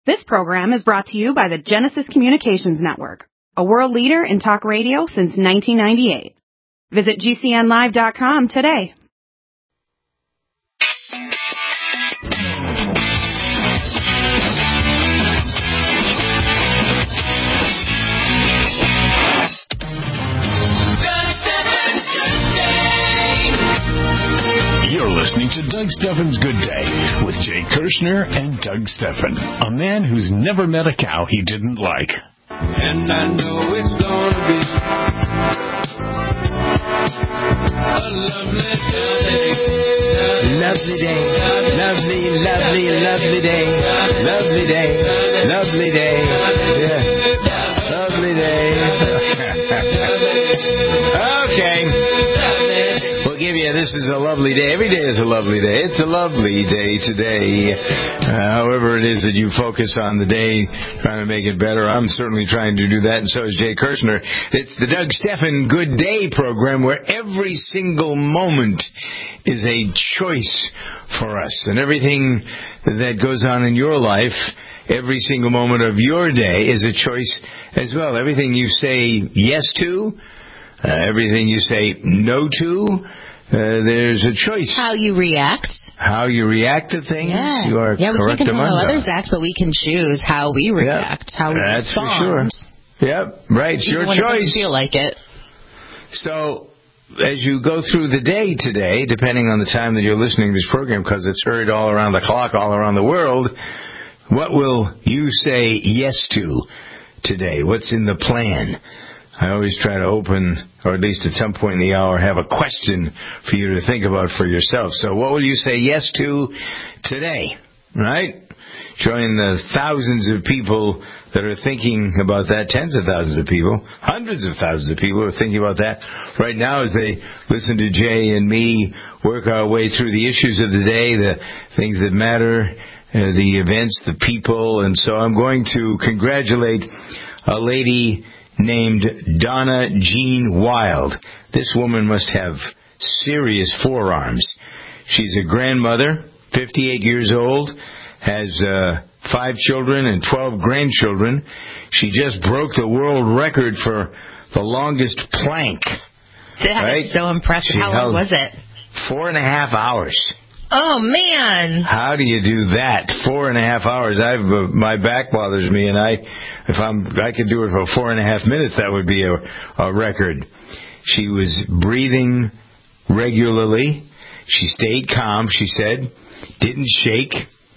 This program is brought to you by the Genesis Communications Network, a world leader in talk radio since 1998. Visit GCNlive.com today. You're listening to Doug Stephan's Good Day with Jay Kirshner and Doug Stephan, a man who's never met a cow he didn't like. And I know it's gonna be a lovely day. Lovely day. Lovely, lovely, lovely day. Lovely day. Lovely day. Yeah. Lovely day. Okay. We'll give you, this is a lovely day. Every day is a lovely day. It's a lovely day today. However it is that you focus on the day, trying to make it better. I'm certainly trying to do that, and so is Jay Kirshner. It's the Doug Stephan Good Day program, where every single moment is a choice for us. And everything that goes on in your life, every single moment of your day is a choice as well. Everything you say yes to, everything you say no to, there's a choice. How you react. How you react to things. Yeah. You are we correct can control how among others act, but we can choose how we react, how we That's respond. for sure. Yep, right. It's Even your when choice. It doesn't feel like it. So, as you go through the day today, depending on the time that you're listening to this program, because it's heard all around the clock, all around the world, what will you say yes to today? What's in the plan? I always try to open, or at least at some point in the hour, have a question for you to think about for yourself. So what will you say yes to today? Right? Join the thousands of people that are thinking about that, tens of thousands of people, hundreds of thousands of people are thinking about that right now as they listen to Jay and me work our way through the issues of the day, the things that matter, the events, the people. And so I'm going to congratulate a lady named Donna Jean Wild. This woman must have serious forearms. She's a grandmother, 58 years old, has 5 children and 12 grandchildren. She just broke the world record for the longest plank. That is so impressive. How long was it? 4.5 hours. Oh, man. How do you do that? 4.5 hours. My back bothers me, and I could do it for 4.5 minutes, that would be a record. She was breathing regularly. She stayed calm, she said. Didn't shake.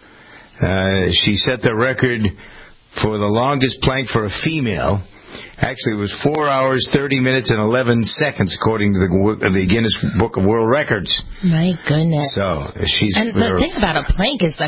She set the record for the longest plank for a female. Actually, it was 4 hours, 30 minutes, and 11 seconds, according to the Guinness Book of World Records. My goodness. So, the thing about a plank is,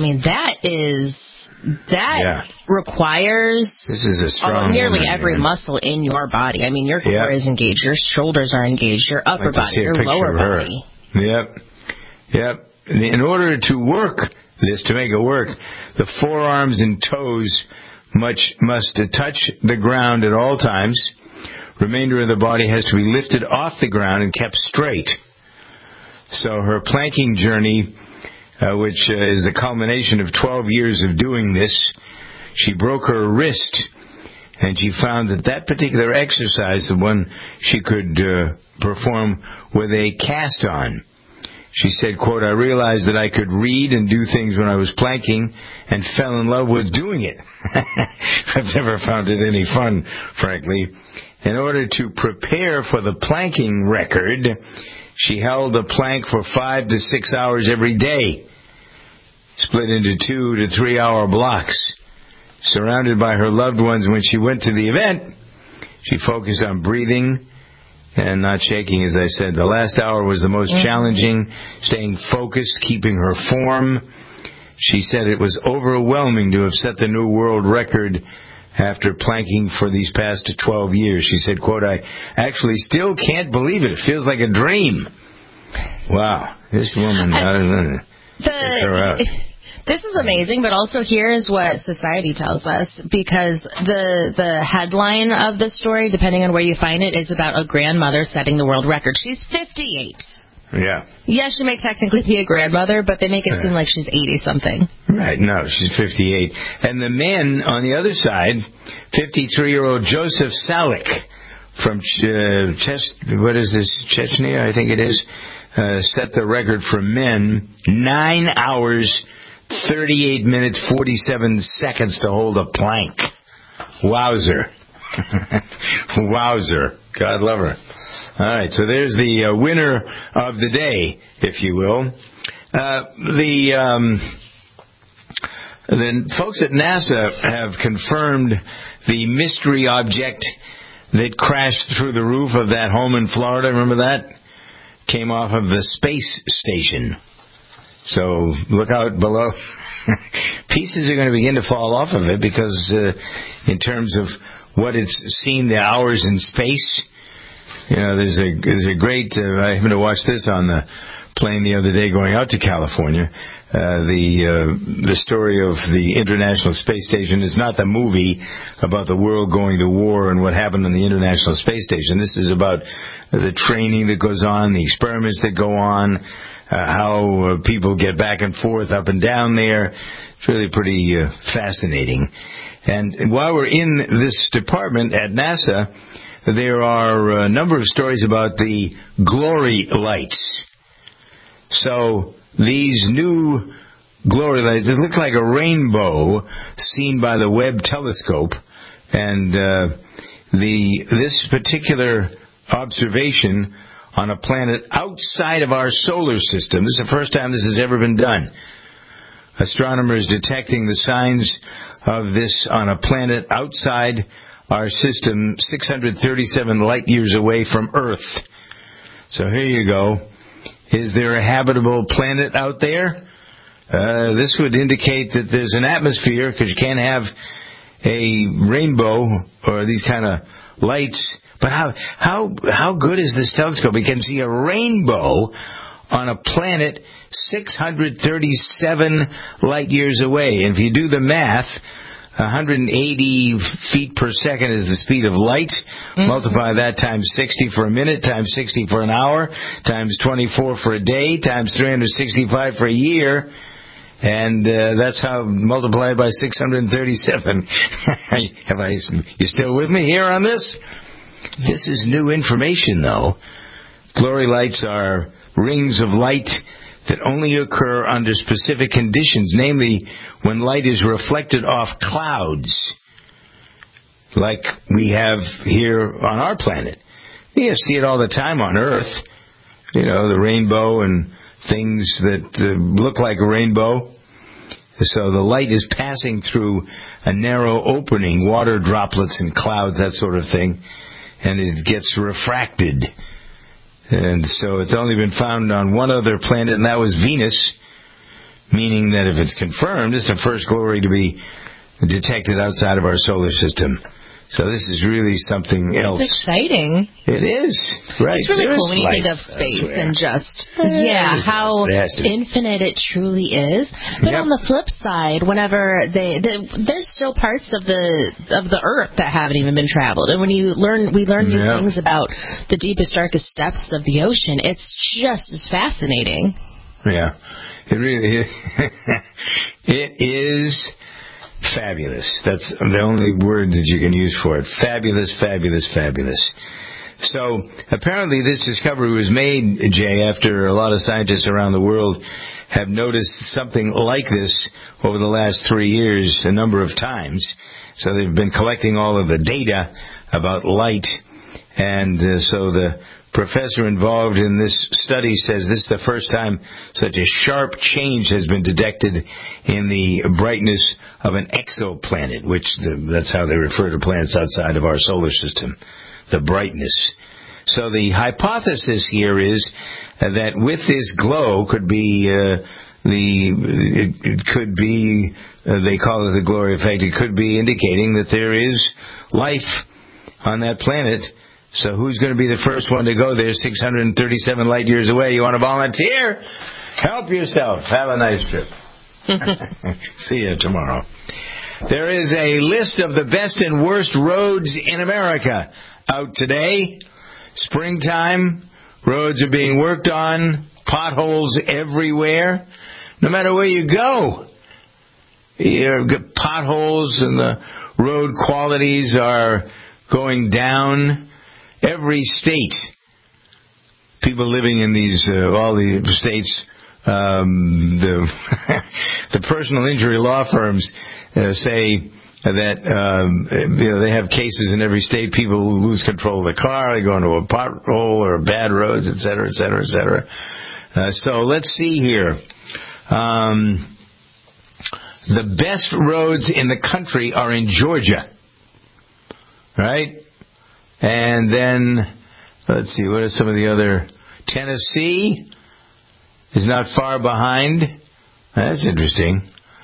that requires this is a strong nearly woman, every muscle in your body. I mean, your core is engaged, your shoulders are engaged, your upper body, your lower body. Yep. In order to work this, to make it work, the forearms and toes must touch the ground at all times. Remainder of the body has to be lifted off the ground and kept straight. So her planking journey, which is the culmination of 12 years of doing this, she broke her wrist, and she found that particular exercise, the one she could perform with a cast on. She said, quote, I realized that I could read and do things when I was planking and fell in love with doing it. I've never found it any fun, frankly. In order to prepare for the planking record, she held a plank for 5 to 6 hours every day, split into 2 to 3 hour blocks. Surrounded by her loved ones when she went to the event, she focused on breathing and not shaking, as I said. The last hour was the most challenging, staying focused, keeping her form. She said it was overwhelming to have set the new world record after planking for these past 12 years. She said, quote, I actually still can't believe it. It feels like a dream. Wow. This woman, check her out. This is amazing, but also here's what society tells us, because the headline of the story, depending on where you find it, is about a grandmother setting the world record. She's 58. Yeah. Yeah, she may technically be a grandmother, but they make it seem like she's 80-something. Right, no, she's 58. And the men on the other side, 53-year-old Joseph Salik from Chechnya, I think it is, set the record for men, 9 hours, 38 minutes, 47 seconds to hold a plank. Wowzer. Wowzer. God love her. All right, so there's the winner of the day, if you will. The folks at NASA have confirmed the mystery object that crashed through the roof of that home in Florida. Remember that? Came off of the space station. So look out below. Pieces are going to begin to fall off of it because in terms of what it's seen, the hours in space, there's a great, I happened to watch this on the plane the other day going out to California. The story of the International Space Station is not the movie about the world going to war and what happened on the International Space Station. This is about the training that goes on, the experiments that go on, how people get back and forth, up and down there. It's really pretty fascinating. And while we're in this department at NASA, there are a number of stories about the glory lights. So these new glory lights, it look like a rainbow seen by the Webb telescope. And this particular observation on a planet outside of our solar system, this is the first time this has ever been done. Astronomers detecting the signs of this on a planet outside our system, 637 light years away from Earth. So here you go. Is there a habitable planet out there? This would indicate that there's an atmosphere, because you can't have a rainbow or these kind of lights. But how good is this telescope? We can see a rainbow on a planet 637 light years away. And if you do the math, 180 feet per second is the speed of light. Multiply that times 60 for a minute, times 60 for an hour, times 24 for a day, times 365 for a year. And that's how multiplied by 637. You still with me here on this? This is new information, though. Glory lights are rings of light that only occur under specific conditions, namely when light is reflected off clouds, like we have here on our planet. You see it all the time on Earth, the rainbow and things that look like a rainbow. So the light is passing through a narrow opening, water droplets and clouds, that sort of thing, and it gets refracted. And so it's only been found on one other planet, and that was Venus, meaning that if it's confirmed, it's the first glory to be detected outside of our solar system. So this is really something else. It's exciting. It is. Right. It's really cool when you think of space and just, how infinite it truly is. But on the flip side, whenever there's still parts of the Earth that haven't even been traveled. And when we learn new things about the deepest, darkest depths of the ocean, it's just as fascinating. Yeah. It really is. It is fabulous. That's the only word that you can use for it. Fabulous, fabulous, fabulous. So apparently this discovery was made, Jay, after a lot of scientists around the world have noticed something like this over the last 3 years a number of times. So they've been collecting all of the data about light. And so the professor involved in this study says this is the first time such a sharp change has been detected in the brightness of an exoplanet, which that's how they refer to planets outside of our solar system, the brightness. So the hypothesis here is that with this glow could be it could be they call it the glory effect. It could be indicating that there is life on that planet. So who's going to be the first one to go there 637 light years away? You want to volunteer? Help yourself. Have a nice trip. See you tomorrow. There is a list of the best and worst roads in America out today. Springtime, Roads are being worked on, potholes everywhere. No matter where you go, you've got potholes and the road qualities are going down. Every state, people living in these all the states, the personal injury law firms say that they have cases in every state. People who lose control of the car, they go into a pothole or bad roads, et cetera, et cetera, et cetera. So let's see here. The best roads in the country are in Georgia, right? And then, let's see, what are some of the other? Tennessee is not far behind. That's interesting.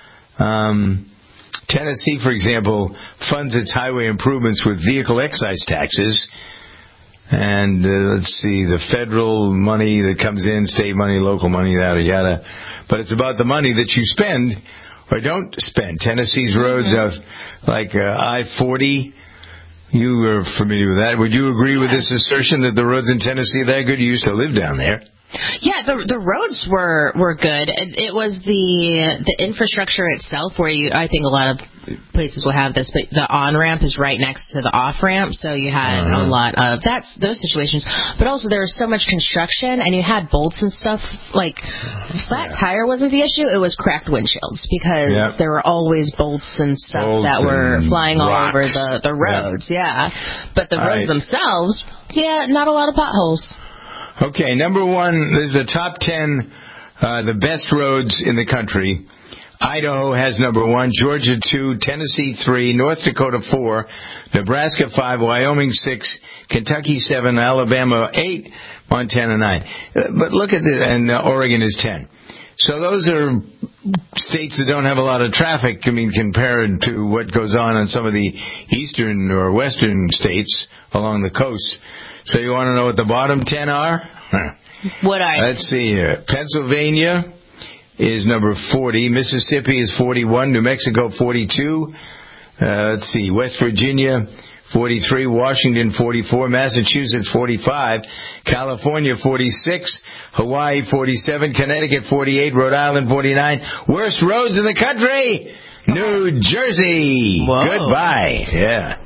Tennessee, for example, funds its highway improvements with vehicle excise taxes. And let's see, the federal money that comes in, state money, local money, yada, yada. But it's about the money that you spend or don't spend. Tennessee's roads are like I-40. You are familiar with that. Would you agree with this assertion that the roads in Tennessee are that good? You used to live down there. Yeah, the roads were good. It was the infrastructure itself where I think a lot of places will have this, but the on-ramp is right next to the off-ramp, so you had a lot of those situations. But also there was so much construction, and you had bolts and stuff. Like, flat tire wasn't the issue, it was cracked windshields, because there were always bolts and stuff that were flying all over the roads. But the roads themselves, not a lot of potholes. Okay, number one, there's the top 10, the best roads in the country. Idaho has number 1, Georgia 2, Tennessee 3, North Dakota 4, Nebraska 5, Wyoming 6, Kentucky 7, Alabama 8, Montana 9. But look at this, and Oregon is 10. So those are states that don't have a lot of traffic, compared to what goes on some of the eastern or western states along the coast. So you want to know what the bottom 10 are? Let's see here. Pennsylvania is number 40. Mississippi is 41. New Mexico 42. Let's see. West Virginia 43. Washington 44. Massachusetts 45. California 46. Hawaii 47. Connecticut 48. Rhode Island 49. Worst roads in the country, New Jersey. Whoa. Goodbye. Yeah.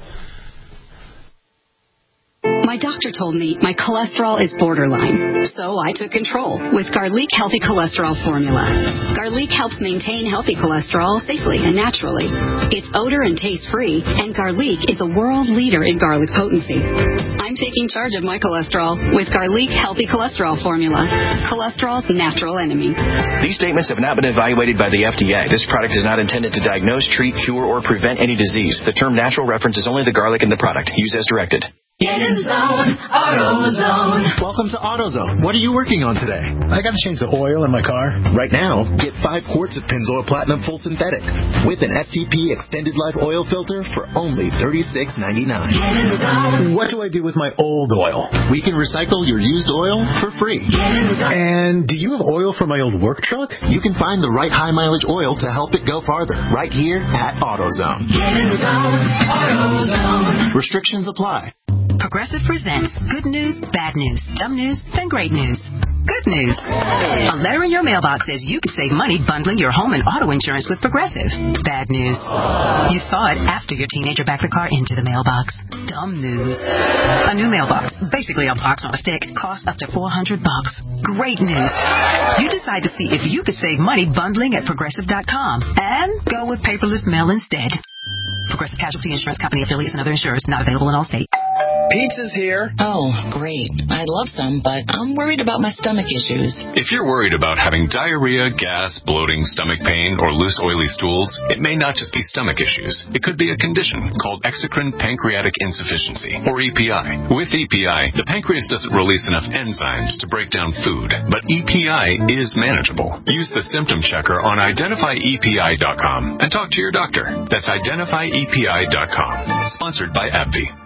My doctor told me my cholesterol is borderline, so I took control with Garlic Healthy Cholesterol Formula. Garlic helps maintain healthy cholesterol safely and naturally. It's odor and taste-free, and Garlic is a world leader in garlic potency. I'm taking charge of my cholesterol with Garlic Healthy Cholesterol Formula, cholesterol's natural enemy. These statements have not been evaluated by the FDA. This product is not intended to diagnose, treat, cure, or prevent any disease. The term natural references only the garlic in the product. Use as directed. Get in zone, AutoZone. Welcome to AutoZone. What are you working on today? I got to change the oil in my car. Right now, get 5 quarts of Pennzoil Platinum Full Synthetic with an STP Extended Life Oil Filter for only $36.99. What do I do with my old oil? We can recycle your used oil for free. And do you have oil for my old work truck? You can find the right high mileage oil to help it go farther right here at AutoZone. Get in zone, AutoZone. Restrictions apply. Progressive presents Good News, Bad News, Dumb News, then Great News. Good news. A letter in your mailbox says you can save money bundling your home and auto insurance with Progressive. Bad news. You saw it after your teenager backed the car into the mailbox. Dumb news. A new mailbox, basically a box on a stick, costs up to $400. Great news. You decide to see if you could save money bundling at Progressive.com and go with paperless mail instead. Progressive Casualty Insurance Company affiliates and other insurers not available in all states. Pizza's here. Oh, great. I'd love some, but I'm worried about my stomach issues. If you're worried about having diarrhea, gas, bloating, stomach pain, or loose, oily stools, it may not just be stomach issues. It could be a condition called exocrine pancreatic insufficiency, or EPI. With EPI, the pancreas doesn't release enough enzymes to break down food, but EPI is manageable. Use the symptom checker on identifyepi.com and talk to your doctor. That's identifyepi.com. Sponsored by AbbVie.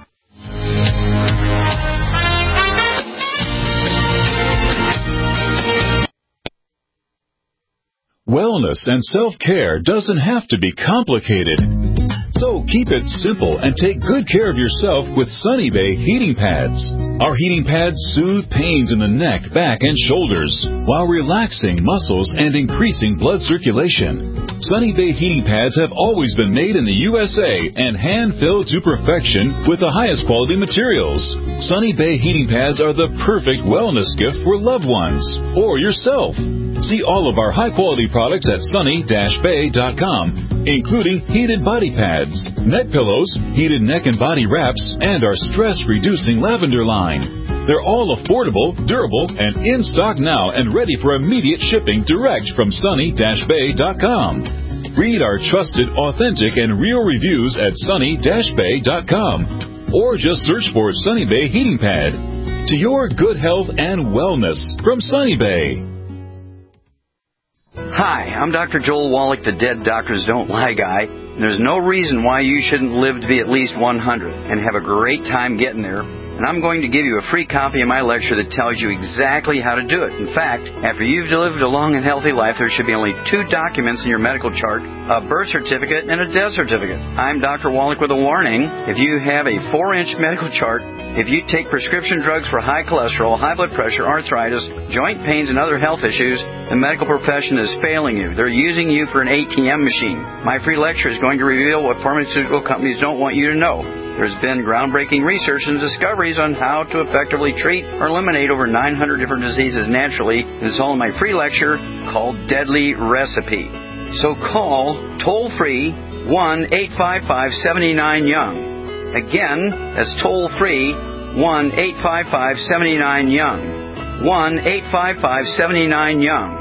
Wellness and self-care doesn't have to be complicated. So keep it simple and take good care of yourself with Sunny Bay heating pads. Our heating pads soothe pains in the neck, back, and shoulders while relaxing muscles and increasing blood circulation. Sunny Bay heating pads have always been made in the USA and hand-filled to perfection with the highest quality materials. Sunny Bay heating pads are the perfect wellness gift for loved ones or yourself. See all of our high-quality products at sunny-bay.com, including heated body pads, neck pillows, heated neck and body wraps, and our stress-reducing lavender line. They're all affordable, durable, and in stock now and ready for immediate shipping direct from sunny-bay.com. Read our trusted, authentic, and real reviews at sunny-bay.com or just search for Sunny Bay Heating Pad. To your good health and wellness from Sunny Bay. Hi, I'm Dr. Joel Wallach, the Dead Doctors Don't Lie guy. And there's no reason why you shouldn't live to be at least 100 and have a great time getting there. And I'm going to give you a free copy of my lecture that tells you exactly how to do it. In fact, after you've lived a long and healthy life, there should be only 2 documents in your medical chart, a birth certificate and a death certificate. I'm Dr. Wallach with a warning. If you have a 4-inch medical chart, if you take prescription drugs for high cholesterol, high blood pressure, arthritis, joint pains, and other health issues, the medical profession is failing you. They're using you for an ATM machine. My free lecture is going to reveal what pharmaceutical companies don't want you to know. There's been groundbreaking research and discoveries on how to effectively treat or eliminate over 900 different diseases naturally. And it's all in my free lecture called Deadly Recipe. So call toll-free 1-855-79-YOUNG. Again, that's toll-free 1-855-79-YOUNG. 1-855-79-YOUNG.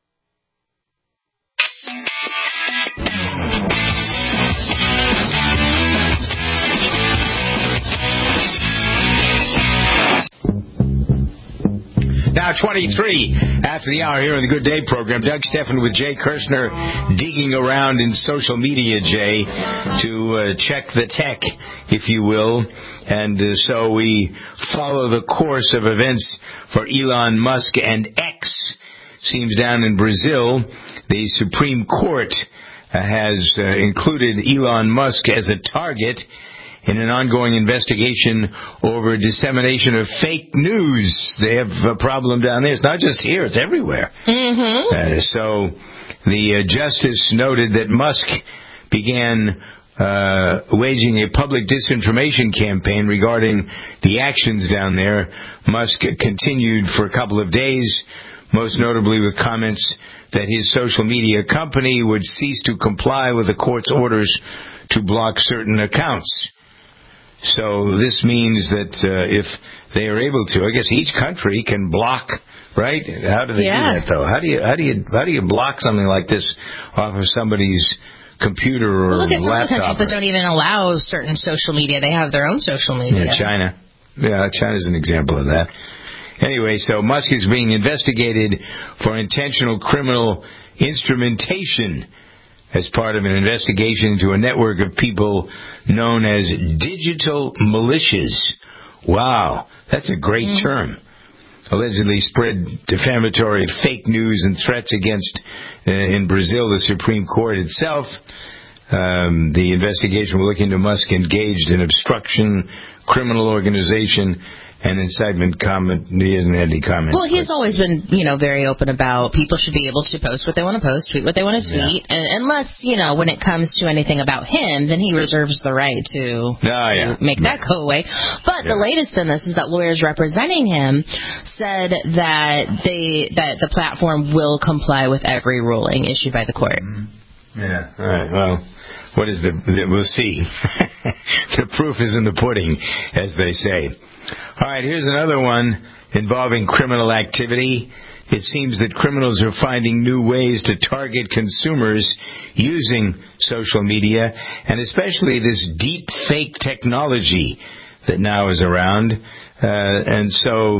Now 23 after the hour here on the Good Day program. Doug Stephan with Jay Kirshner digging around in social media, Jay, to check the tech, if you will. And so we follow the course of events for Elon Musk and X. Seems down in Brazil, the Supreme Court has included Elon Musk as a target in an ongoing investigation over dissemination of fake news. They have a problem down there. It's not just here, it's everywhere. Mm-hmm. So the justice noted that Musk began waging a public disinformation campaign regarding the actions down there. Musk continued for a couple of days, most notably with comments that his social media company would cease to comply with the court's orders to block certain accounts. So this means that if they are able to, I guess each country can block, right? How do they do that, though? How do you block something like this off of somebody's computer or laptop? Look at some of the countries that don't even allow certain social media. They have their own social media. Yeah, China. Yeah, China's an example of that. Anyway, so Musk is being investigated for intentional criminal instrumentation as part of an investigation into a network of people known as digital militias. Wow, that's a great term. Allegedly spread defamatory fake news and threats against, in Brazil, the Supreme Court itself. The investigation will look into Musk engaged in obstruction, criminal organization, and incitement. Comment. He hasn't had any comment. Well, he's always been, very open about people should be able to post what they want to post, tweet what they want to tweet, and unless, when it comes to anything about him, then he reserves the right to make that go away. But the latest in this is that lawyers representing him said that the platform will comply with every ruling issued by the court. Yeah. All right. Well, what is we'll see. The proof is in the pudding, as they say. All right, here's another one involving criminal activity. It seems that criminals are finding new ways to target consumers using social media, and especially this deep fake technology that now is around. And so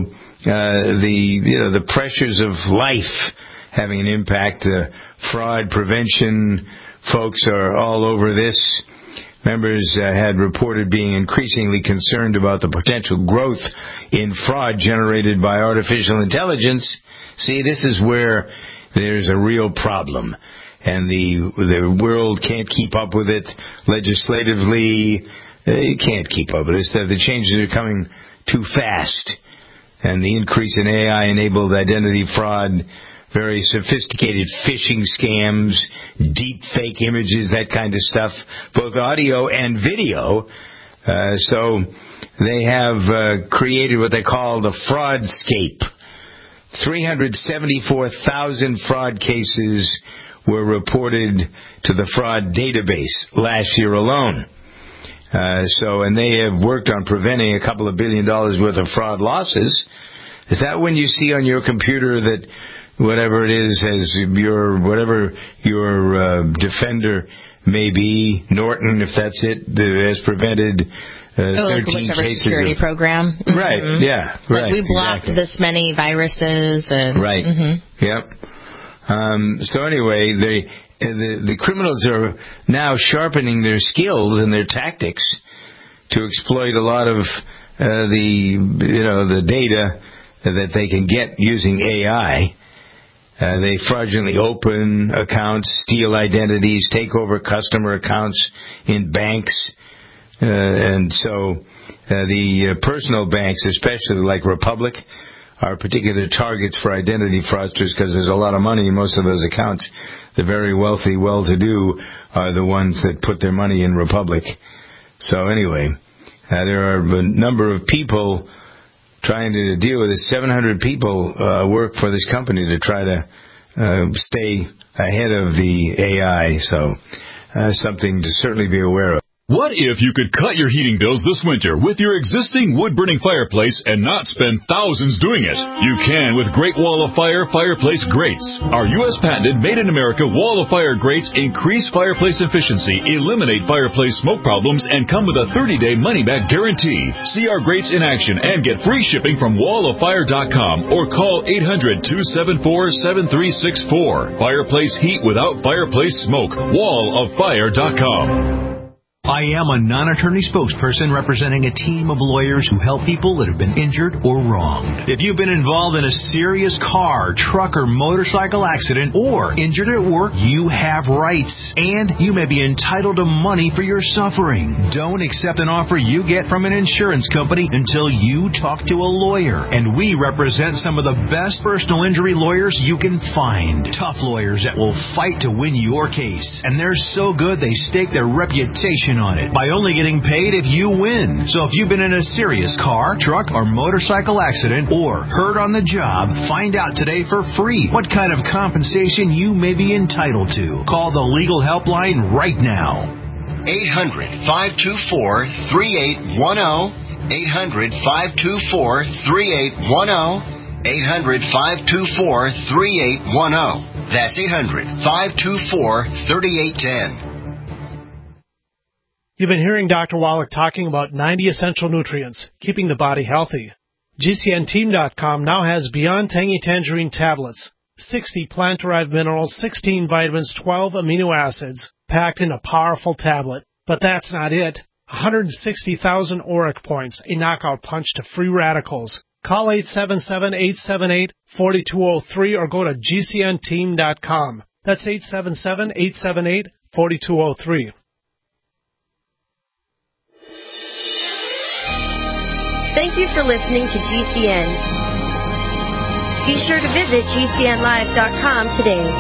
the pressures of life having an impact. Fraud prevention folks are all over this. Members had reported being increasingly concerned about the potential growth in fraud generated by artificial intelligence. See, this is where there's a real problem. and the world can't keep up with it legislatively. You can't keep up with this. The changes are coming too fast. And the increase in AI-enabled identity fraud, very sophisticated phishing scams, deep fake images, that kind of stuff, both audio and video. So they have created what they call the Fraudscape. 374,000 fraud cases were reported to the fraud database last year alone. And they have worked on preventing a couple of $1 billion worth of fraud losses. Is that when you see on your computer that whatever it is whatever your defender may be, Norton, if that's it, has prevented 13 whichever cases security program. Mm-hmm. Right, yeah, right. Like we blocked this many viruses. And, right, yep. So anyway, the criminals are now sharpening their skills and their tactics to exploit a lot of the data that they can get using AI. They fraudulently open accounts, steal identities, take over customer accounts in banks, and so the personal banks, especially like Republic, are particular targets for identity fraudsters because there's a lot of money in most of those accounts. The very wealthy, well-to-do are the ones that put their money in Republic. So anyway, there are a number of people trying to deal with this. 700 people work for this company to try to stay ahead of the AI. So something to certainly be aware of. What if you could cut your heating bills this winter with your existing wood-burning fireplace and not spend thousands doing it? You can with Great Wall of Fire fireplace grates. Our U.S. patented made-in-America Wall of Fire grates increase fireplace efficiency, eliminate fireplace smoke problems, and come with a 30-day money-back guarantee. See our grates in action and get free shipping from walloffire.com or call 800-274-7364. Fireplace heat without fireplace smoke. walloffire.com. I am a non-attorney spokesperson representing a team of lawyers who help people that have been injured or wronged. If you've been involved in a serious car, truck, or motorcycle accident or injured at work, you have rights, and you may be entitled to money for your suffering. Don't accept an offer you get from an insurance company until you talk to a lawyer, and we represent some of the best personal injury lawyers you can find. Tough lawyers that will fight to win your case, and they're so good they stake their reputation on it by only getting paid if you win. So if you've been in a serious car, truck, or motorcycle accident or hurt on the job, find out today for free what kind of compensation you may be entitled to. Call the legal helpline right now. 800-524-3810. 800-524-3810. 800-524-3810. That's 800-524-3810. You've been hearing Dr. Wallach talking about 90 essential nutrients, keeping the body healthy. GCNteam.com now has Beyond Tangy Tangerine tablets, 60 plant-derived minerals, 16 vitamins, 12 amino acids, packed in a powerful tablet. But that's not it. 160,000 ORAC points, a knockout punch to free radicals. Call 877-878-4203 or go to GCNteam.com. That's 877-878-4203. Thank you for listening to GCN. Be sure to visit GCNlive.com today.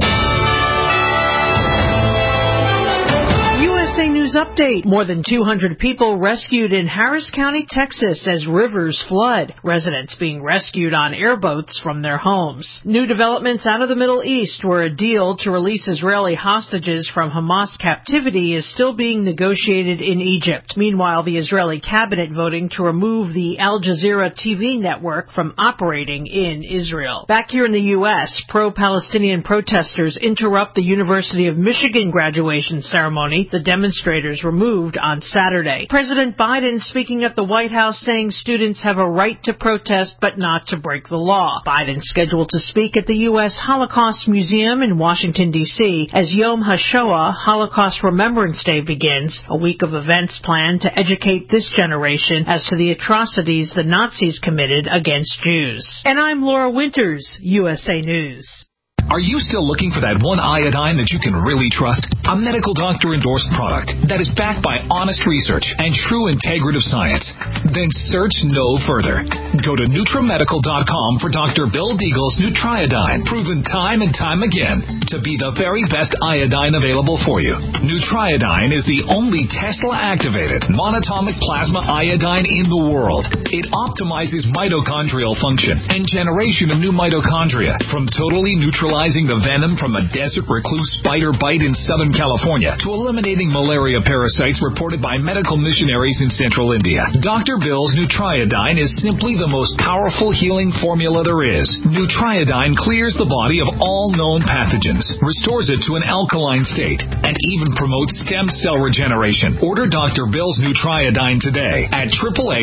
USA News Update. More than 200 people rescued in Harris County, Texas as rivers flood. Residents being rescued on airboats from their homes. New developments out of the Middle East where a deal to release Israeli hostages from Hamas captivity is still being negotiated in Egypt. Meanwhile, the Israeli cabinet voting to remove the Al Jazeera TV network from operating in Israel. Back here in the U.S., pro-Palestinian protesters interrupt the University of Michigan graduation ceremony. The demonstrators were moved on Saturday. President Biden speaking at the White House saying students have a right to protest but not to break the law. Biden scheduled to speak at the U.S. Holocaust Museum in Washington, D.C. as Yom HaShoah, Holocaust Remembrance Day, begins, a week of events planned to educate this generation as to the atrocities the Nazis committed against Jews. And I'm Laura Winters, USA News. Are you still looking for that one iodine that you can really trust? A medical doctor-endorsed product that is backed by honest research and true integrative science? Then search no further. Go to NutriMedical.com for Dr. Bill Deagle's Nutriodine, proven time and time again to be the very best iodine available for you. Nutriodine is the only Tesla-activated monatomic plasma iodine in the world. It optimizes mitochondrial function and generation of new mitochondria from totally neutralizing the venom from a desert recluse spider bite in Southern California to eliminating malaria parasites reported by medical missionaries in Central India. Dr. Bill's Nutriodine is simply the most powerful healing formula there is. Nutriodine clears the body of all known pathogens, restores it to an alkaline state, and even promotes stem cell regeneration. Order Dr. Bill's Nutriodine today at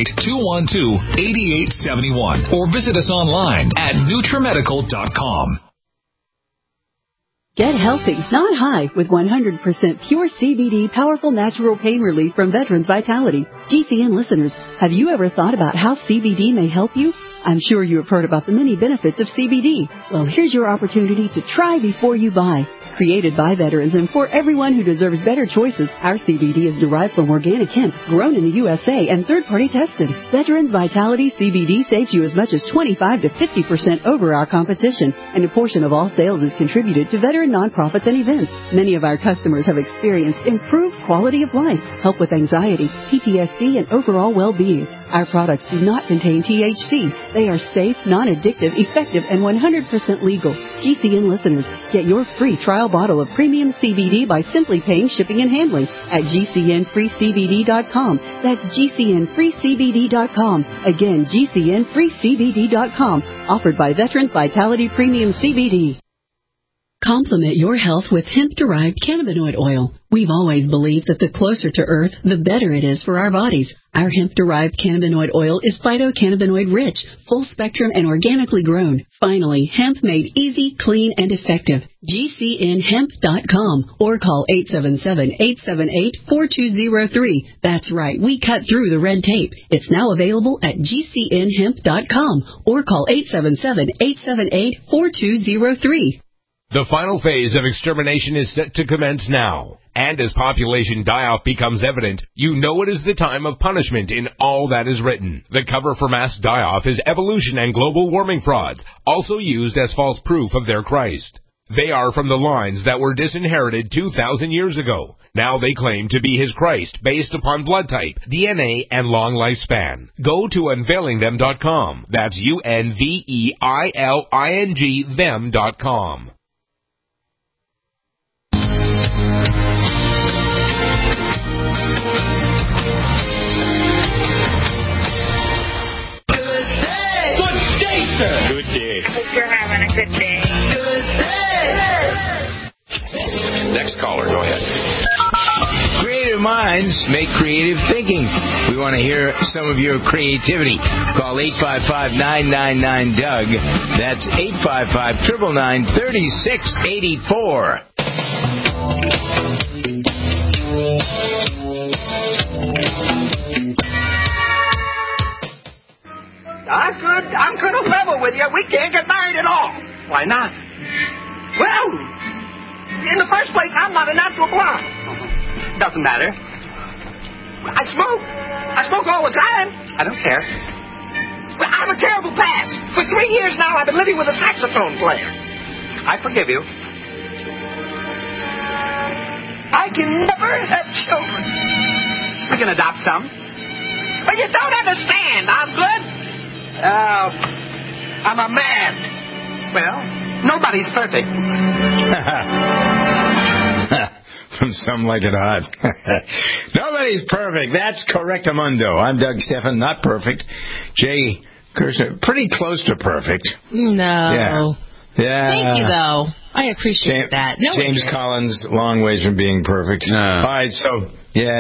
888-212-8871 or visit us online at NutriMedical.com. Get healthy, not high, with 100% pure CBD powerful natural pain relief from Veterans Vitality. GCN listeners, have you ever thought about how CBD may help you? I'm sure you have heard about the many benefits of CBD. Well, here's your opportunity to try before you buy. Created by veterans and for everyone who deserves better choices, our CBD is derived from organic hemp, grown in the USA, and third-party tested. Veterans Vitality CBD saves you as much as 25 to 50% over our competition, and a portion of all sales is contributed to veteran nonprofits and events. Many of our customers have experienced improved quality of life, help with anxiety, PTSD, and overall well-being. Our products do not contain THC. They are safe, non-addictive, effective, and 100% legal. GCN listeners, get your free trial bottle of premium CBD by simply paying shipping and handling at GCNFreeCBD.com. That's GCNFreeCBD.com. Again, GCNFreeCBD.com. Offered by Veterans Vitality Premium CBD. Complement your health with hemp-derived cannabinoid oil. We've always believed that the closer to Earth, the better it is for our bodies. Our hemp-derived cannabinoid oil is phytocannabinoid-rich, full-spectrum, and organically grown. Finally, hemp made easy, clean, and effective. GCNHemp.com or call 877-878-4203. That's right, we cut through the red tape. It's now available at GCNHemp.com or call 877-878-4203. The final phase of extermination is set to commence now. And as population die-off becomes evident, you know it is the time of punishment in all that is written. The cover for mass die-off is evolution and global warming frauds, also used as false proof of their Christ. They are from the lines that were disinherited 2,000 years ago. Now they claim to be his Christ based upon blood type, DNA, and long lifespan. Go to unveilingthem.com. That's UNVEILING them.com. Good day. Hope you're having a good day. Good day. Next caller, go ahead. Creative minds make creative thinking. We want to hear some of your creativity. Call 855-999-DOUG. That's 855-999-3684. Osgood, I'm going to level with you. We can't get married at all. Why not? Well, in the first place, I'm not a natural blonde. Doesn't matter. I smoke. I smoke all the time. I don't care. Well, I have a terrible past. For 3 years now, I've been living with a saxophone player. I forgive you. I can never have children. We can adopt some. But you don't understand, Osgood. I'm a man. Well, nobody's perfect. From Some Like It Hot. Nobody's perfect. That's correctamundo. I'm Doug Stephan, not perfect. Jay Kirshner, pretty close to perfect. No. Yeah. Thank you, though. I appreciate that. No, James Collins, long ways from being perfect. No. All right, so, yeah.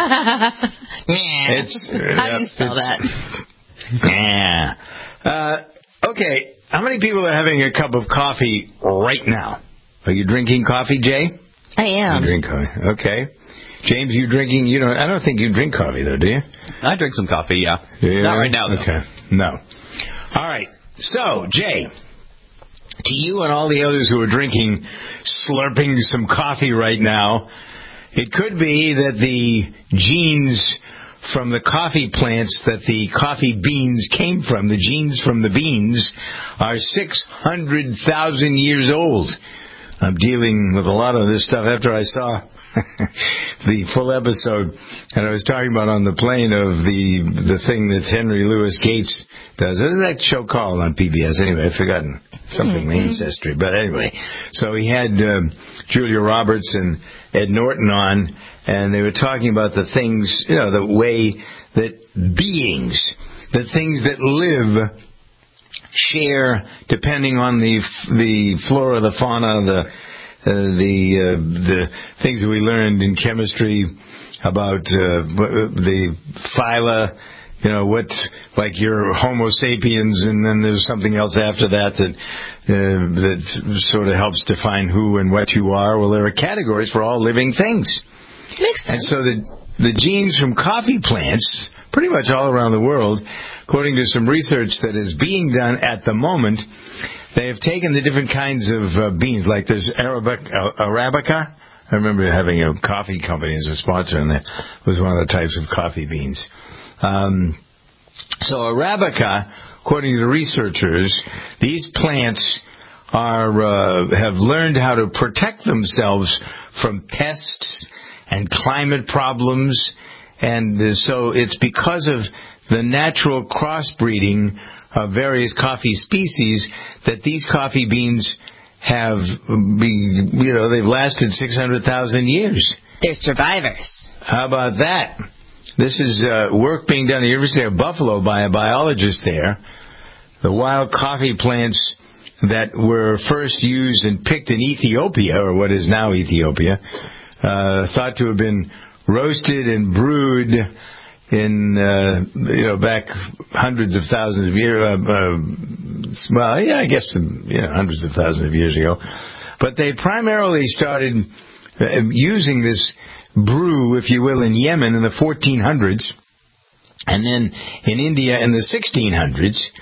It's, how do you spell that? Yeah. Okay, how many people are having a cup of coffee right now? Are you drinking coffee, Jay? I am. You drink coffee. Okay. James, you drinking? I don't think you drink coffee, though, do you? I drink some coffee, yeah. Not right now, though. Okay. No. All right. So, Jay, to you and all the others who are slurping some coffee right now, it could be that the genes from the coffee plants that the coffee beans came from, the genes from the beans, are 600,000 years old. I'm dealing with a lot of this stuff after I saw the full episode, and I was talking about on the plane of the thing that Henry Louis Gates does. What is that show called on PBS? Anyway, I've forgotten. Something Ancestry. But anyway, so he had Julia Roberts and Ed Norton on, and they were talking about the things, the way that beings, the things that live, share depending on the flora, the fauna, the things that we learned in chemistry about the phyla, what's like your Homo sapiens, and then there's something else after that sort of helps define who and what you are. Well, there are categories for all living things. Makes sense. And so the genes from coffee plants, pretty much all around the world, according to some research that is being done at the moment, they have taken the different kinds of beans, like there's Arabica. I remember having a coffee company as a sponsor, and that was one of the types of coffee beans. So Arabica, according to the researchers, these plants have learned how to protect themselves from pests and climate problems, and so it's because of the natural crossbreeding of various coffee species that these coffee beans have they've lasted 600,000 years. They're survivors. How about that? This is work being done at the University of Buffalo by a biologist there. The wild coffee plants that were first used and picked in Ethiopia, or what is now Ethiopia, thought to have been roasted and brewed in back hundreds of thousands of years. Hundreds of thousands of years ago. But they primarily started using this brew, if you will, in Yemen in the 1400s, and then in India in the 1600s.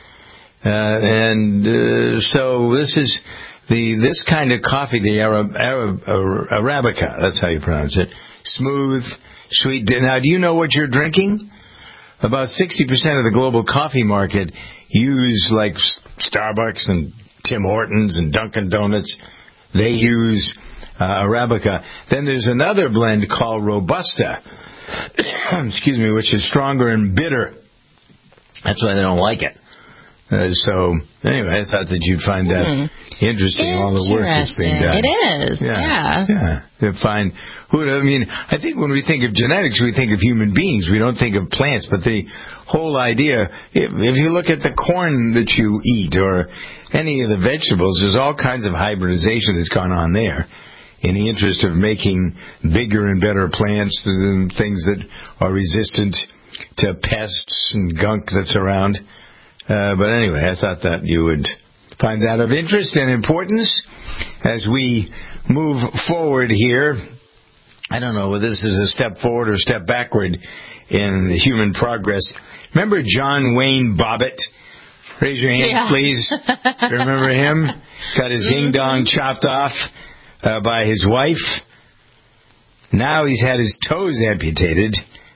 So this is this kind of coffee, the Arabica, that's how you pronounce it, smooth, sweet. Now, do you know what you're drinking? About 60% of the global coffee market use, like Starbucks and Tim Hortons and Dunkin' Donuts, they use Arabica. Then there's another blend called Robusta, which is stronger and bitter. That's why they don't like it. So, anyway, I thought that you'd find that interesting, all the work that's being done. It is, yeah. To find I think when we think of genetics, we think of human beings. We don't think of plants. But the whole idea, if you look at the corn that you eat or any of the vegetables, there's all kinds of hybridization that's gone on there in the interest of making bigger and better plants and things that are resistant to pests and gunk that's around. But anyway, I thought that you would find that of interest and importance as we move forward here. I don't know whether this is a step forward or a step backward in human progress. Remember John Wayne Bobbitt? Raise your hands, please. Remember him? Got his ding-dong chopped off by his wife. Now he's had his toes amputated.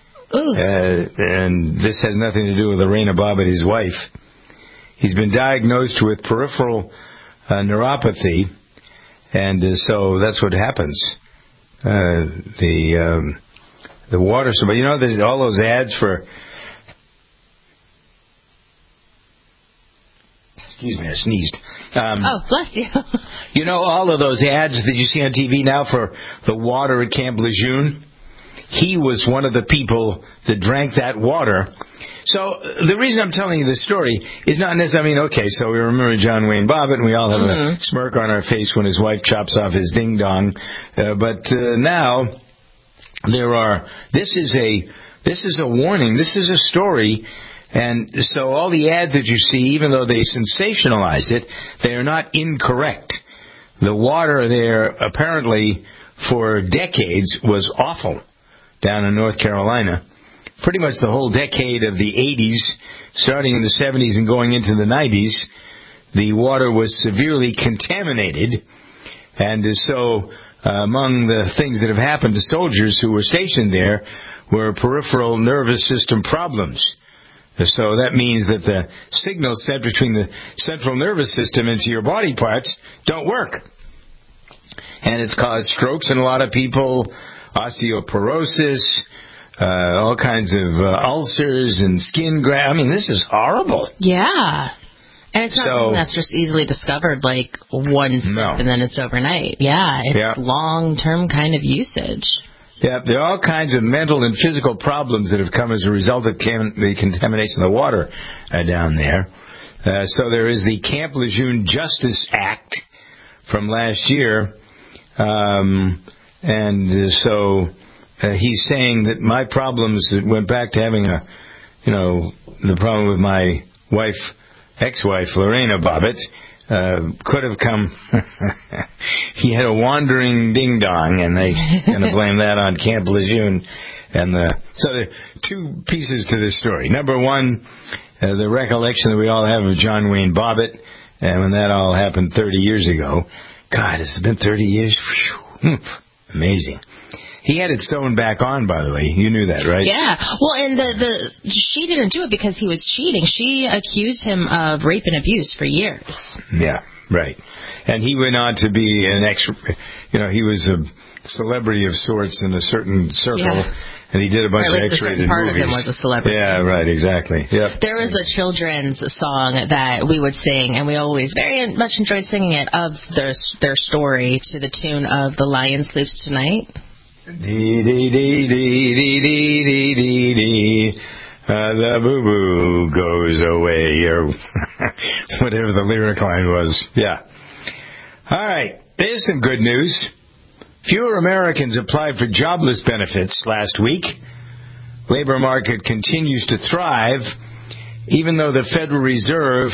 And this has nothing to do with Lorena Bobbitt, his wife. He's been diagnosed with peripheral neuropathy, and so that's what happens. The water supply. There's all those ads for. Excuse me, I sneezed. Bless you. All of those ads that you see on TV now for the water at Camp Lejeune. He was one of the people that drank that water. So the reason I'm telling you this story is not necessarily, so we remember John Wayne Bobbitt, and we all have a smirk on our face when his wife chops off his ding-dong. But now this is a warning. This is a story. And so all the ads that you see, even though they sensationalize it, they are not incorrect. The water there apparently for decades was awful down in North Carolina. Pretty much the whole decade of the 80s, starting in the 70s and going into the 90s, the water was severely contaminated. And so among the things that have happened to soldiers who were stationed there were peripheral nervous system problems. So that means that the signals sent between the central nervous system into your body parts don't work. And it's caused strokes in a lot of people, osteoporosis, all kinds of ulcers and skin graft. I mean, this is horrible. Yeah. And it's not something that's just easily discovered like one sip and then it's overnight. Yeah, it's long-term kind of usage. Yeah, there are all kinds of mental and physical problems that have come as a result of the contamination of the water down there. So there is the Camp Lejeune Justice Act from last year. So he's saying that my problems that went back to having the problem with my ex-wife, Lorena Bobbitt, could have come. He had a wandering ding-dong, and they kind of blame that on Camp Lejeune. So there are two pieces to this story. Number one, the recollection that we all have of John Wayne Bobbitt, and when that all happened 30 years ago. God, it's been 30 years? Whew, amazing. He had it sewn back on, by the way. You knew that, right? Yeah. Well, and she didn't do it because he was cheating. She accused him of rape and abuse for years. Yeah, right. And he went on to be he was a celebrity of sorts in a certain circle. Yeah. And he did a bunch of X-rated movies. Part of him was a celebrity. Yeah, right, exactly. Yep. There was a children's song that we would sing, and we always very much enjoyed singing it, of their story to the tune of The Lion Sleeps Tonight. Dee dee dee dee dee dee dee dee dee. The boo-boo goes away, or whatever the lyric line was. Yeah. All right. Here's some good news. Fewer Americans applied for jobless benefits last week. Labor market continues to thrive, even though the Federal Reserve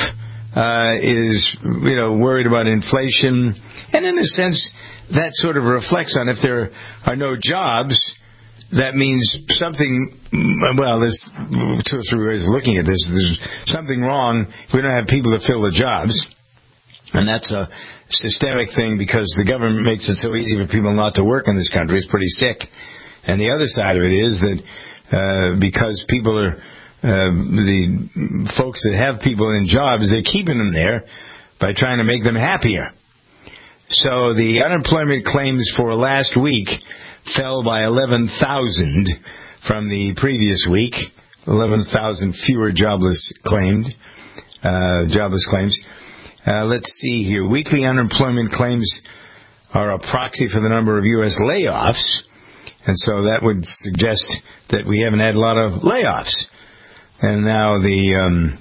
is, worried about inflation. And in a sense, that sort of reflects on if there are no jobs, that means something, well, there's 2 or 3 ways of looking at this. There's something wrong if we don't have people to fill the jobs. And that's a systemic thing because the government makes it so easy for people not to work in this country. It's pretty sick. And the other side of it is that because people are, the folks that have people in jobs, they're keeping them there by trying to make them happier. So the unemployment claims for last week fell by 11,000 from the previous week. 11,000 fewer jobless claims. Let's see here. Weekly unemployment claims are a proxy for the number of U.S. layoffs, and so that would suggest that we haven't had a lot of layoffs. And now the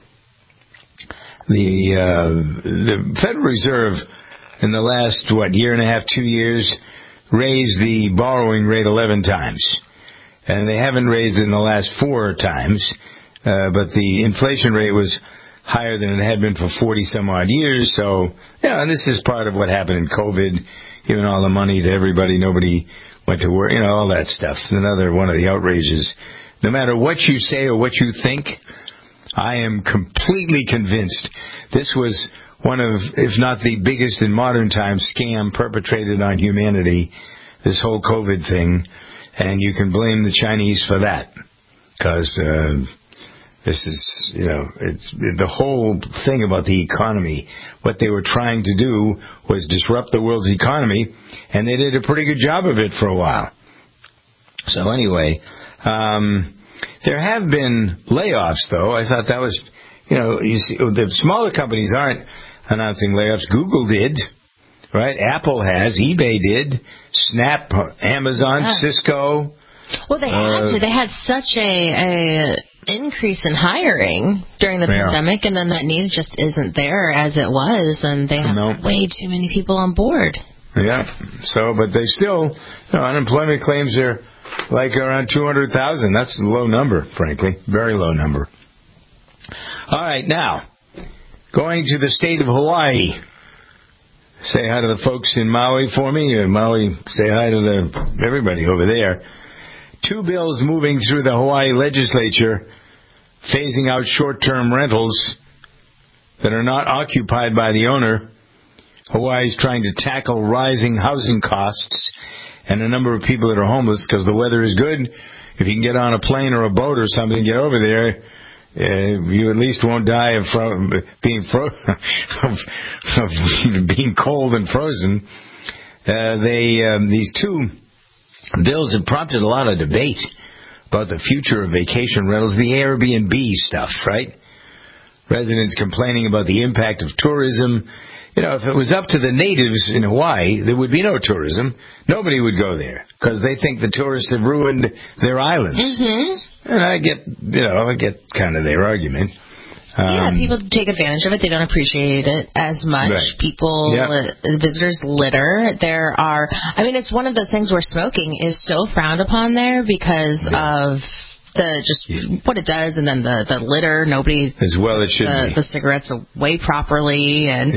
Federal Reserve in the last, year and a half, 2 years, raised the borrowing rate 11 times. And they haven't raised it in the last 4 times, but the inflation rate was higher than it had been for 40-some-odd years. So, and this is part of what happened in COVID, giving all the money to everybody, nobody went to work, all that stuff. Another one of the outrages. No matter what you say or what you think, I am completely convinced this was one of, if not the biggest in modern times, scam perpetrated on humanity, this whole COVID thing. And you can blame the Chinese for that. Because this is, it's the whole thing about the economy. What they were trying to do was disrupt the world's economy, and they did a pretty good job of it for a while. So anyway, there have been layoffs, though. I thought that was, you see, the smaller companies aren't announcing layoffs. Google did, right? Apple has. eBay did. Snap, Amazon, Cisco. Well, they had to. They had such a increase in hiring during the pandemic, and then that need just isn't there as it was, and they have way too many people on board. Yeah. So, but they still, unemployment claims are like around 200,000. That's a low number, frankly. Very low number. All right, now, going to the state of Hawaii. Say hi to the folks in Maui for me. Maui, say hi to everybody over there. 2 bills moving through the Hawaii legislature phasing out short-term rentals that are not occupied by the owner. Hawaii is trying to tackle rising housing costs and the number of people that are homeless because the weather is good. If you can get on a plane or a boat or something, get over there, you at least won't die of being being cold and frozen. These two bills have prompted a lot of debate about the future of vacation rentals, the Airbnb stuff, right? Residents complaining about the impact of tourism. You know, if it was up to the natives in Hawaii, there would be no tourism. Nobody would go there because they think the tourists have ruined their islands. Mm-hmm. And I get kind of their argument. People take advantage of it. They don't appreciate it as much. Right. People, visitors litter. It's one of those things where smoking is so frowned upon there because of what it does, and then the litter. Nobody as well it should be. The cigarettes away properly, and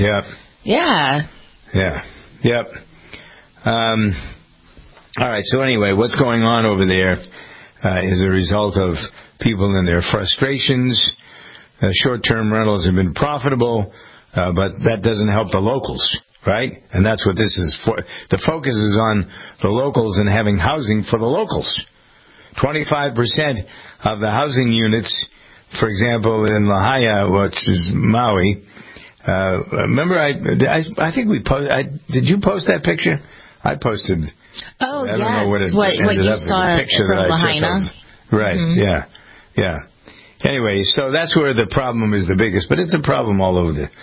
all right. So anyway, what's going on over there is a result of people and their frustrations. Short-term rentals have been profitable, but that doesn't help the locals, right? And that's what this is for. The focus is on the locals and having housing for the locals. 25% of the housing units, for example, in Lahaina, which is Maui. Remember, I think we posted. Did you post that picture? I posted. Oh, I don't know what it what ended you up saw with, the picture from that Lahaina. Right. Mm-hmm. Yeah. Anyway, so that's where the problem is the biggest, but it's a problem all over the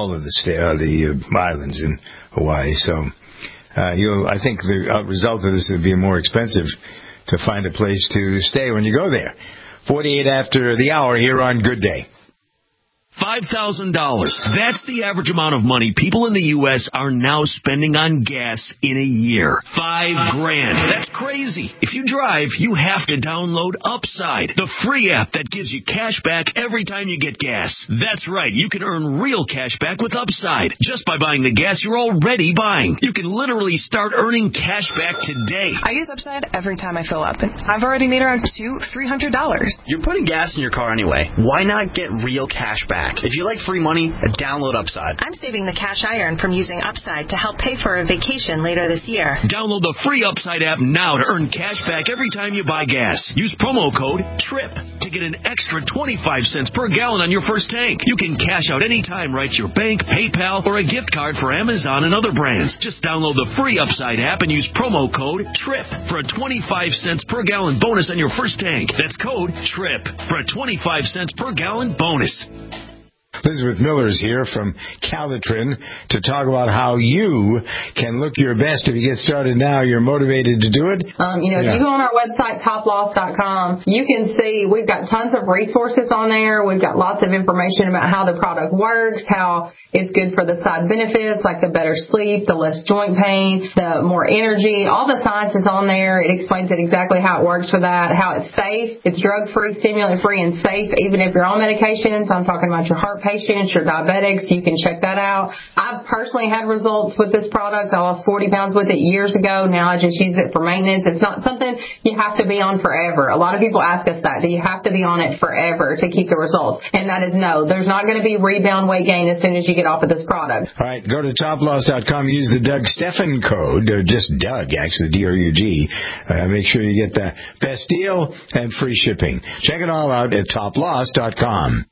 islands in Hawaii. So I think the result of this will be more expensive to find a place to stay when you go there. 48 after the hour here on Good Day. $5,000. That's the average amount of money people in the U.S. are now spending on gas in a year. $5,000. That's crazy. If you drive, you have to download Upside, the free app that gives you cash back every time you get gas. That's right. You can earn real cash back with Upside just by buying the gas you're already buying. You can literally start earning cash back today. I use Upside every time I fill up, and I've already made around $300. You're putting gas in your car anyway. Why not get real cash back? If you like free money, download Upside. I'm saving the cash I earn from using Upside to help pay for a vacation later this year. Download the free Upside app now to earn cash back every time you buy gas. Use promo code TRIP to get an extra 25 cents per gallon on your first tank. You can cash out anytime right to your bank, PayPal, or a gift card for Amazon and other brands. Just download the free Upside app and use promo code TRIP for a 25 cents per gallon bonus on your first tank. That's code TRIP for a 25 cents per gallon bonus. Elizabeth Miller is here from Calitrin to talk about how you can look your best. If you get started now, you're motivated to do it. If you go on our website, toploss.com, you can see we've got tons of resources on there. We've got lots of information about how the product works, how it's good for the side benefits, like the better sleep, the less joint pain, the more energy. All the science is on there. It explains it exactly how it works for that, how it's safe. It's drug-free, stimulant-free, and safe, even if you're on medications. I'm talking about your heart patients, your diabetics. You can check that out. I've personally had results with this product. I lost 40 pounds with it years ago. Now I just use it for maintenance. It's not something you have to be on forever. A lot of people ask us that. Do you have to be on it forever to keep the results? And that is no. There's not going to be rebound weight gain as soon as you get off of this product. All right. Go to toploss.com. Use the Doug Stephan code, or just Doug, actually, D-O-U-G. Make sure you get the best deal and free shipping. Check it all out at toploss.com.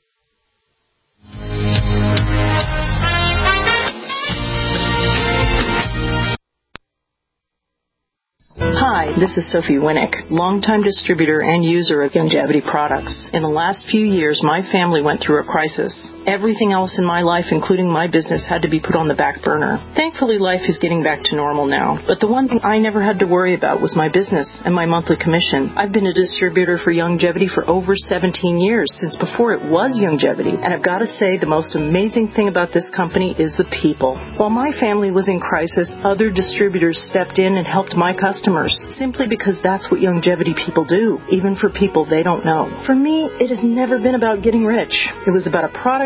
Hi, this is Sophie Winnick, longtime distributor and user of Youngevity products. In the last few years, my family went through a crisis. Everything else in my life, including my business, had to be put on the back burner. Thankfully, life is getting back to normal now. But the one thing I never had to worry about was my business and my monthly commission. I've been a distributor for Youngevity for over 17 years, since before it was Youngevity. And I've got to say, the most amazing thing about this company is the people. While my family was in crisis, other distributors stepped in and helped my customers, simply because that's what Youngevity people do, even for people they don't know. For me, it has never been about getting rich. It was about a product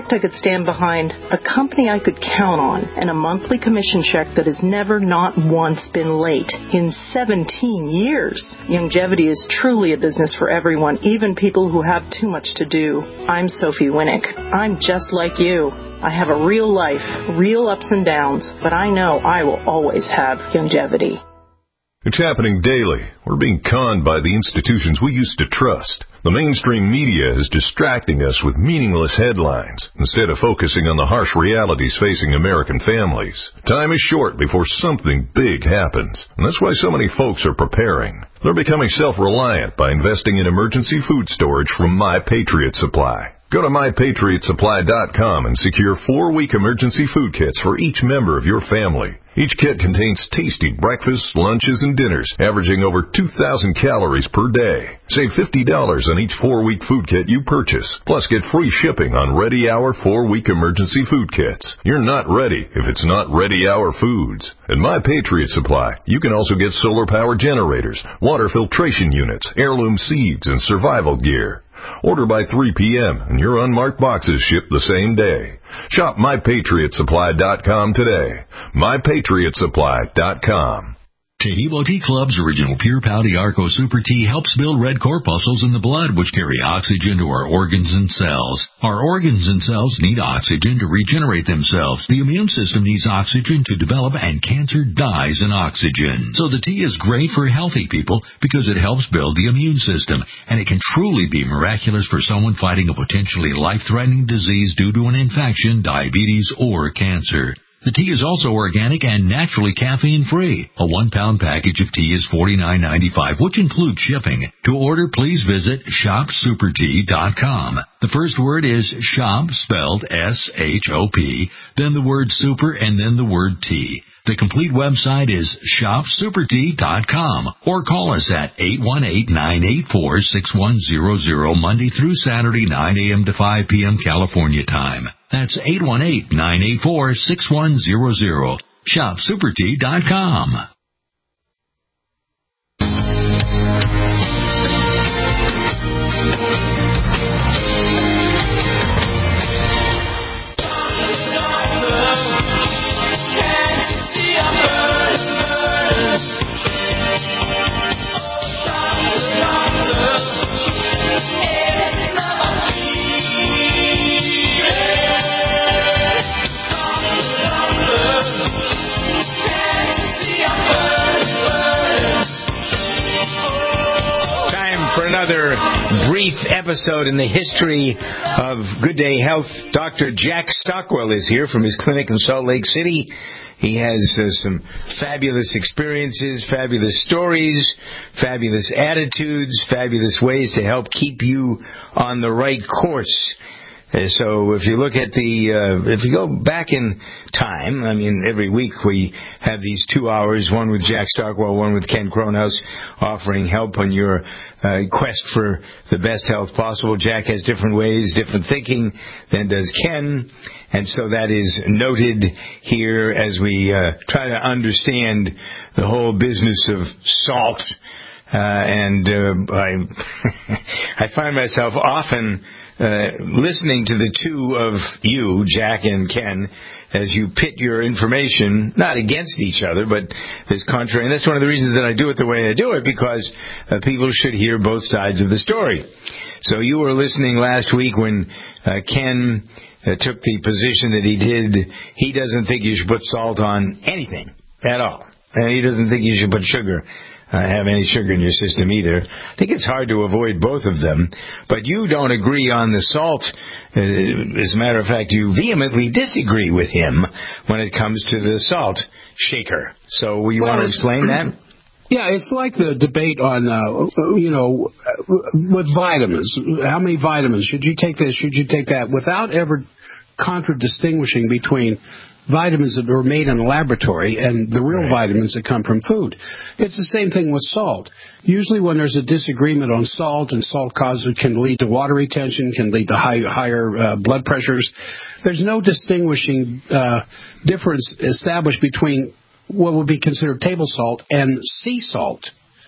product I could stand behind, a company I could count on, and a monthly commission check that has never not once been late in 17 years. Youngevity is truly a business for everyone, even people who have too much to do. I'm Sophie Winnick. I'm just like you. I have a real life, real ups and downs, but I know I will always have Youngevity. It's happening daily. We're being conned by the institutions we used to trust. The mainstream media is distracting us with meaningless headlines instead of focusing on the harsh realities facing American families. Time is short before something big happens, and that's why so many folks are preparing. They're becoming self-reliant by investing in emergency food storage from My Patriot Supply. Go to MyPatriotSupply.com and secure 4-week emergency food kits for each member of your family. Each kit contains tasty breakfasts, lunches, and dinners, averaging over 2,000 calories per day. Save $50 on each 4-week food kit you purchase. Plus, get free shipping on Ready Hour 4-week emergency food kits. You're not ready if it's not Ready Hour foods. At My Patriot Supply, you can also get solar power generators, water filtration units, heirloom seeds, and survival gear. Order by 3 p.m. and your unmarked boxes ship the same day. Shop MyPatriotSupply.com today. MyPatriotSupply.com. Tehebo Tea Club's original Pure Pouty Arco Super Tea helps build red corpuscles in the blood, which carry oxygen to our organs and cells. Our organs and cells need oxygen to regenerate themselves. The immune system needs oxygen to develop, and cancer dies in oxygen. So the tea is great for healthy people because it helps build the immune system, and it can truly be miraculous for someone fighting a potentially life-threatening disease due to an infection, diabetes, or cancer. The tea is also organic and naturally caffeine-free. A 1-pound package of tea is $49.95, which includes shipping. To order, please visit ShopSuperTea.com. The first word is shop, spelled S-H-O-P, then the word super, and then the word tea. The complete website is ShopSuperTea.com, or call us at 818-984-6100 Monday through Saturday, 9 a.m. to 5 p.m. California time. That's 818-984-6100. ShopSuperTea.com. Another brief episode in the history of Good Day Health. Dr. Jack Stockwell is here from his clinic in Salt Lake City. He has some fabulous experiences, fabulous stories, fabulous attitudes, fabulous ways to help keep you on the right course. So if you look at if you go back in time, I mean, every week we have these 2 hours, one with Jack Stockwell, one with Ken Kronhaus, offering help on your quest for the best health possible. Jack has different ways, different thinking than does Ken, and so that is noted here as we try to understand the whole business of salt. I find myself often listening to the two of you, Jack and Ken, as you pit your information, not against each other, but as contrary. And that's one of the reasons that I do it the way I do it, because people should hear both sides of the story. So you were listening last week when Ken took the position that he did. He doesn't think you should put salt on anything at all. And he doesn't think you should put sugar. Have any sugar in your system either. I think it's hard to avoid both of them. But you don't agree on the salt. As a matter of fact, you vehemently disagree with him when it comes to the salt shaker. So you want to explain that? Yeah, it's like the debate on, with vitamins. How many vitamins? Should you take this? Should you take that? Without ever contradistinguishing between vitamins that were made in a laboratory and the real vitamins that come from food. It's the same thing with salt. Usually when there's a disagreement on salt, and salt can lead to water retention, can lead to higher blood pressures, there's no distinguishing difference established between what would be considered table salt and sea salt.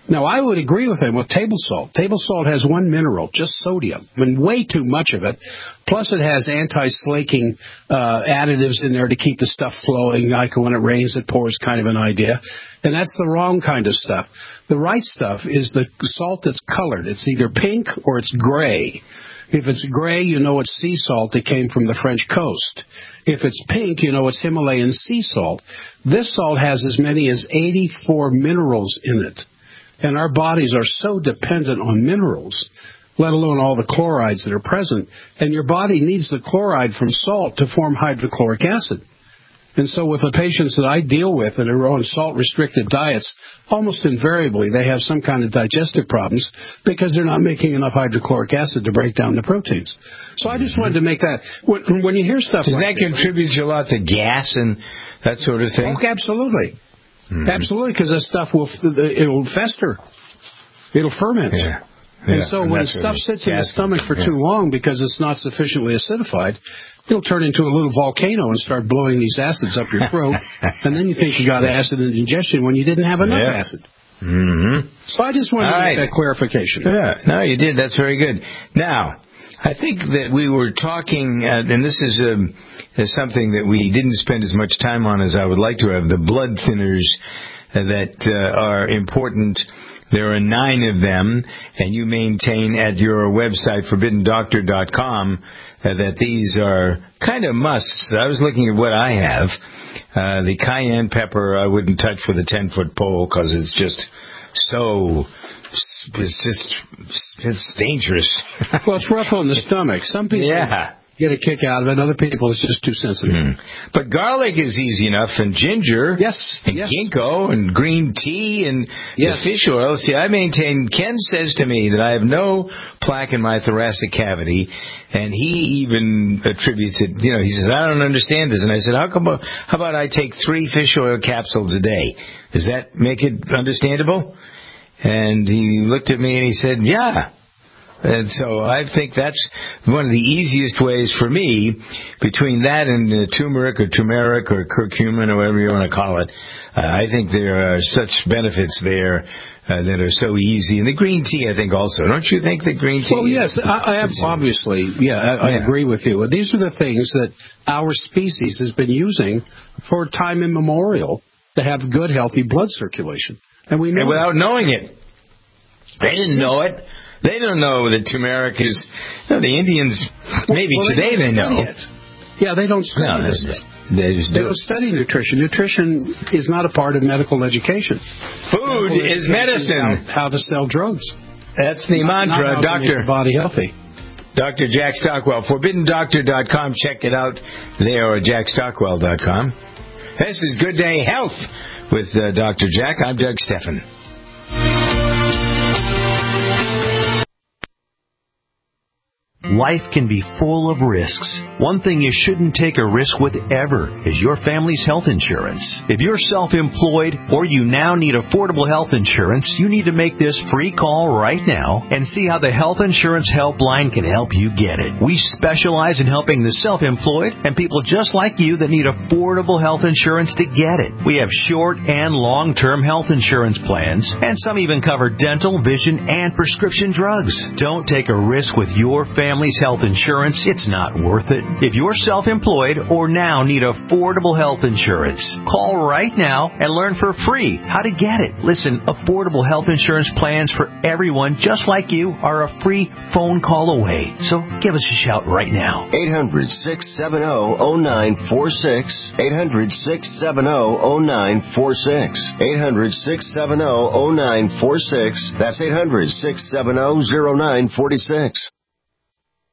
Now, I would agree with him with table salt. Table salt has one mineral, just sodium, and way too much of it. Plus, it has anti-slaking additives in there to keep the stuff flowing, like when it rains, it pours kind of an idea. And that's the wrong kind of stuff. The right stuff is the salt that's colored. It's either pink or it's gray. If it's gray, you know it's sea salt that came from the French coast. If it's pink, you know it's Himalayan sea salt. This salt has as many as 84 minerals in it. And our bodies are so dependent on minerals, let alone all the chlorides that are present. And your body needs the chloride from salt to form hydrochloric acid. And so with the patients that I deal with that are on salt-restricted diets, almost invariably they have some kind of digestive problems because they're not making enough hydrochloric acid to break down the proteins. So I just wanted to make that. When you hear stuff Does like that contribute to lots of gas and that sort of thing? Oh, absolutely. Absolutely, because that stuff it'll fester. It'll ferment. Yeah. And so when stuff sits in the stomach for too long because it's not sufficiently acidified, it'll turn into a little volcano and start blowing these acids up your throat. And then you think you got acid indigestion when you didn't have enough acid. Mm-hmm. So I just wanted to make that clarification. Yeah, no, you did. That's very good. Now, I think that we were talking, and this is something that we didn't spend as much time on as I would like to have, the blood thinners that are important. There are 9 of them, and you maintain at your website, ForbiddenDoctor.com, that these are kind of musts. I was looking at what I have. The cayenne pepper I wouldn't touch with a 10-foot pole because it's just so... It's dangerous. Well, it's rough on the stomach. Some people get a kick out of it. Other people, it's just too sensitive. But garlic is easy enough, and ginger, and ginkgo, and green tea, and the fish oil. See, I maintain, Ken says to me that I have no plaque in my thoracic cavity, and he even attributes it, he says, I don't understand this. And I said, how about I take 3 fish oil capsules a day? Does that make it understandable? And he looked at me and he said, yeah. And so I think that's one of the easiest ways for me, between that and turmeric or curcumin or whatever you want to call it. I think there are such benefits there that are so easy. And the green tea, I think, also. Don't you think the green tea? Well, yes, I have, obviously. I agree with you. These are the things that our species has been using for time immemorial to have good, healthy blood circulation. And we know without knowing it. They didn't know it. They don't know that turmeric is... the Indians, maybe today they know. Yeah, they don't study this. They don't study nutrition. Nutrition is not a part of medical education. Food is medicine. How to sell drugs. That's the mantra, Doctor. Body healthy. Dr. Jack Stockwell. ForbiddenDoctor.com. Check it out there, or JackStockwell.com. This is Good Day Health with Dr. Jack. I'm Doug Steffen. Life can be full of risks. One thing you shouldn't take a risk with ever is your family's health insurance. If you're self-employed or you now need affordable health insurance, you need to make this free call right now and see how the Health Insurance Helpline can help you get it. We specialize in helping the self-employed and people just like you that need affordable health insurance to get it. We have short and long-term health insurance plans, and some even cover dental, vision, and prescription drugs. Don't take a risk with your family's health insurance. It's not worth it. If you're self-employed or now need affordable health insurance, call right now and learn for free how to get it. Listen, affordable health insurance plans for everyone just like you are a free phone call away. So give us a shout right now. 800-670-0946. 800-670-0946. 800-670-0946. That's 800-670-0946.